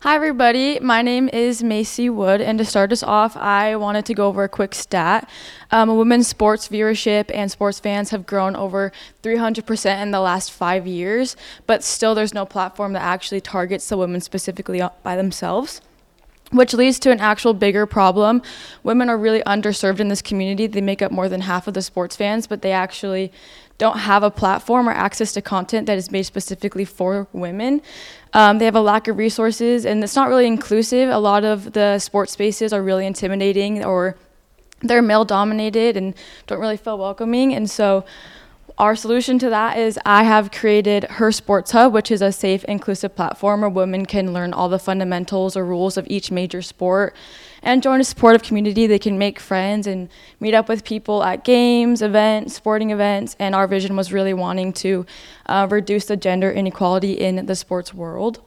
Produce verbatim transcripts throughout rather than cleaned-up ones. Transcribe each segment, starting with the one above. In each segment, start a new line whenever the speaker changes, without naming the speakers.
Hi everybody, my name is Macy Wood, and to start us off, I wanted to go over a quick stat. Um, women's sports viewership and sports fans have grown over three hundred percent in the last five years, but still there's no platform that actually targets the women specifically by themselves, which leads to an actual bigger problem. Women are really underserved in this community. They make up more than half of the sports fans, but they actually don't have a platform or access to content that is made specifically for women. Um, they have a lack of resources, and it's not really inclusive. A lot of the sports spaces are really intimidating, or they're male dominated and don't really feel welcoming. And so our solution to that is I have created Her Sports Hub, which is a safe, inclusive platform where women can learn all the fundamentals or rules of each major sport and join a supportive community. They can make friends and meet up with people at games, events, sporting events, and our vision was really wanting to uh, reduce the gender inequality in the sports world.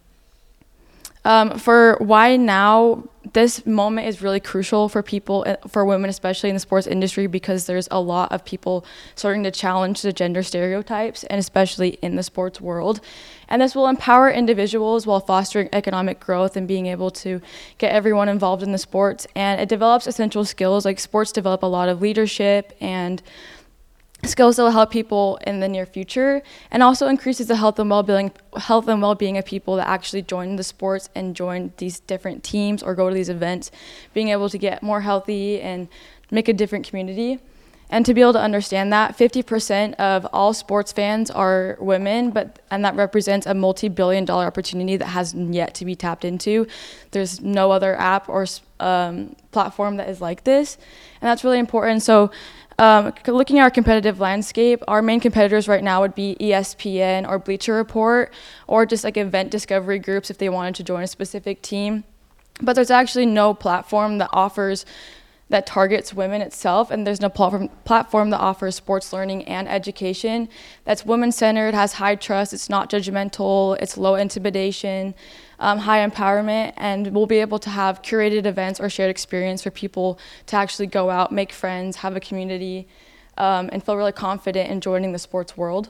Um, for why now, this moment is really crucial for people, for women especially in the sports industry, because there's a lot of people starting to challenge the gender stereotypes, and especially in the sports world. And this will empower individuals while fostering economic growth and being able to get everyone involved in the sports. And it develops essential skills, like sports develop a lot of leadership and skills that will help people in the near future, and also increases the health and well-being health and well-being of people that actually join the sports and join these different teams or go to these events, being able to get more healthy and make a different community. And to be able to understand that fifty percent of all sports fans are women, but and that represents a multi-billion dollar opportunity that has yet to be tapped into. There's no other app or um, platform that is like this, and that's really important. So Um, looking at our competitive landscape, our main competitors right now would be E S P N or Bleacher Report, or just like event discovery groups if they wanted to join a specific team. But there's actually no platform that offers, that targets women itself, and there's no platform, platform that offers sports learning and education that's women-centered, has high trust, it's not judgmental, it's low intimidation, um, high empowerment, and we'll be able to have curated events or shared experience for people to actually go out, make friends, have a community, um, and feel really confident in joining the sports world.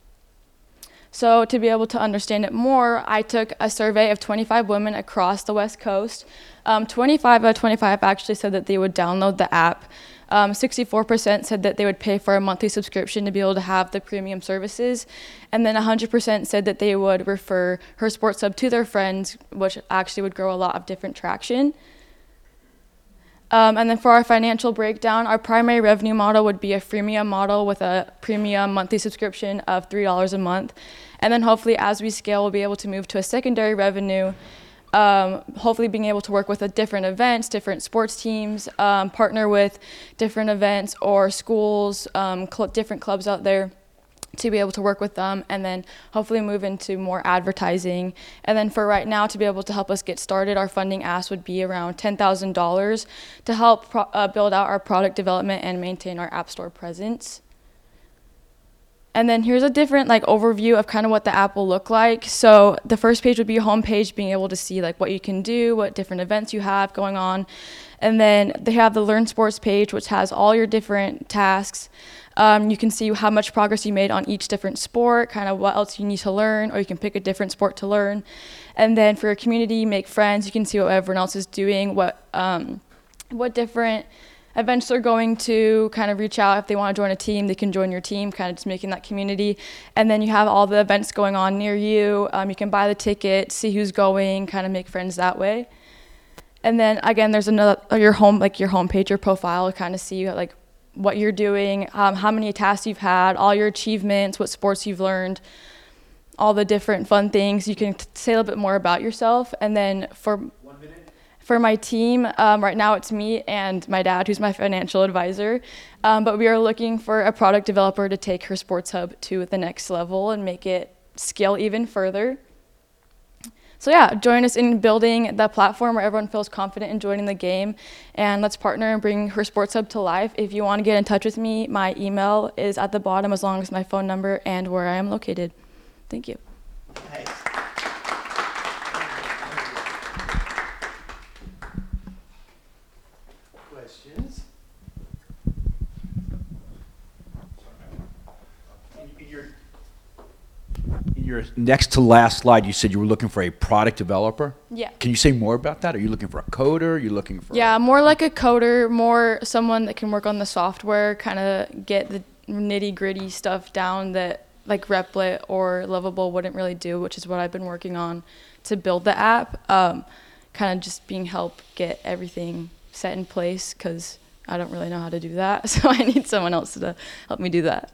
So to be able to understand it more, I took a survey of twenty-five women across the West Coast. Um, twenty-five out of twenty-five actually said that they would download the app. Um, sixty-four percent said that they would pay for a monthly subscription to be able to have the premium services. And then one hundred percent said that they would refer Her Sports Hub to their friends, which actually would grow a lot of different traction. Um, and then for our financial breakdown, our primary revenue model would be a freemium model with a premium monthly subscription of three dollars a month. And then hopefully as we scale, we'll be able to move to a secondary revenue, um, hopefully being able to work with a different events, different sports teams, um, partner with different events or schools, um, cl- different clubs out there, to be able to work with them, and then hopefully move into more advertising. And then for right now, to be able to help us get started, our funding ask would be around ten thousand dollars to help pro- uh, build out our product development and maintain our App Store presence. And then here's a different like overview of kind of what the app will look like. So the first page would be a home page, being able to see like what you can do, what different events you have going on. And then they have the Learn Sports page, which has all your different tasks. Um, you can see how much progress you made on each different sport, kind of what else you need to learn, or you can pick a different sport to learn. And then for your community, make friends, you can see what everyone else is doing, what um, what different events they're going to, kind of reach out if they want to join a team, they can join your team, kind of just making that community. And then you have all the events going on near you. Um, you can buy the ticket, see who's going, kind of make friends that way. And then again, there's another, your home, like your homepage, your profile, kind of see like what you're doing, um, how many tasks you've had, all your achievements, what sports you've learned, all the different fun things. You can t- say a little bit more about yourself. And then for One minute. For my team, um, right now it's me and my dad, who's my financial advisor. Um, but we are looking for a product developer to take Her Sports Hub to the next level and make it scale even further. So yeah, join us in building the platform where everyone feels confident in joining the game, and let's partner and bring Her Sports Hub to life. If you want to get in touch with me, my email is at the bottom, as long as my phone number and where I am located. Thank you.
Nice. Questions? In your, in your your next to last slide, you said you were looking for a product developer.
Yeah.
Can you say more about that? Are you looking for a coder? Are you looking for?
Yeah, more like a coder, more someone that can work on the software, kind of get the nitty gritty stuff down that like Replit or Lovable wouldn't really do, which is what I've been working on to build the app. Um, kind of just being help get everything set in place because I don't really know how to do that. So I need someone else to help me do that.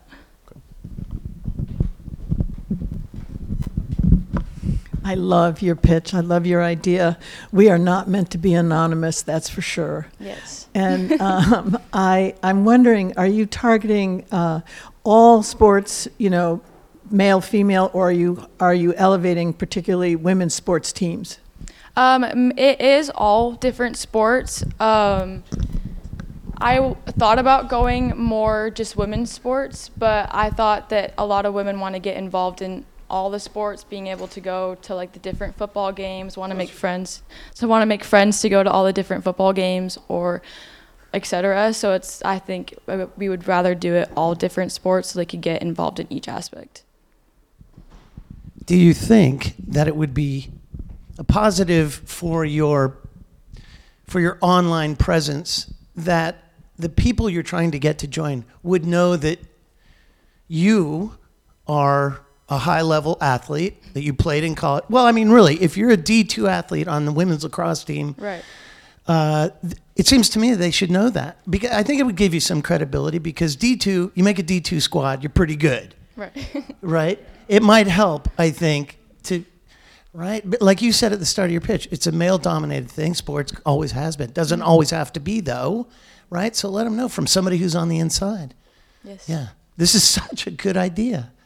I love your pitch. I love your idea. We are not meant to be anonymous, that's for sure.
Yes.
And um, I, I'm wondering, are you targeting uh, all sports, you know, male, female, or are you, are you elevating particularly women's sports teams?
Um, m- it is all different sports. Um, I w- thought about going more just women's sports, but I thought that a lot of women want to get involved in all the sports, being able to go to like the different football games, want to make friends. So want to make friends to go to all the different football games or et cetera. So it's, I think uh, we would rather do it all different sports so they could get involved in each aspect.
Do you think that it would be a positive for your for your online presence that the people you're trying to get to join would know that you are a high-level athlete, that you played in college? Well, I mean, really, if you're a D two athlete on the women's lacrosse team,
Right.
uh, th- it seems to me they should know that. Because I think it would give you some credibility because D two, you make a D two squad, you're pretty good,
Right.
right? It might help, I think, to, right? But like you said at the start of your pitch, it's a male-dominated thing. Sports always has been. Doesn't always have to be, though, right? So let them know from somebody who's on the inside.
Yes.
Yeah. This is such a good idea.